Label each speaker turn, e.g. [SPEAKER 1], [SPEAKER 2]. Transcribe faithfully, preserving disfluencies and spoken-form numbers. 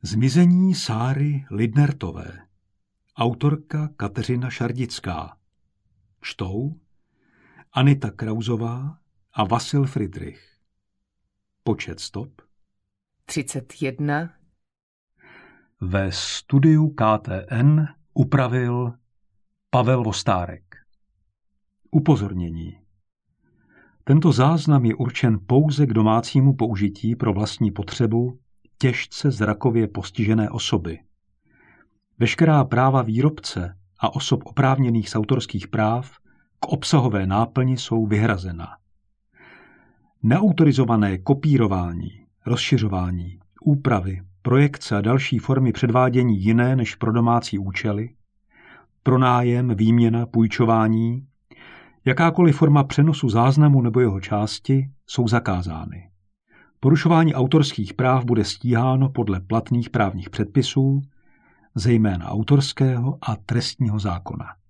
[SPEAKER 1] Zmizení Sáry Lydnertové. Autorka Kateřina Šardická. Čtou Anita Krauzová a Vasil Fridrich. Počet stop
[SPEAKER 2] třicet jedna.
[SPEAKER 1] Ve studiu K T N upravil Pavel Vostárek. Upozornění. Tento záznam je určen pouze k domácímu použití pro vlastní potřebu těžce zrakově postižené osoby. Veškerá práva výrobce a osob oprávněných z autorských práv k obsahové náplni jsou vyhrazena. Neautorizované kopírování, rozšiřování, úpravy, projekce a další formy předvádění jiné než pro domácí účely, pronájem, výměna, půjčování, jakákoliv forma přenosu záznamu nebo jeho části jsou zakázány. Porušování autorských práv bude stíháno podle platných právních předpisů, zejména autorského a trestního zákona.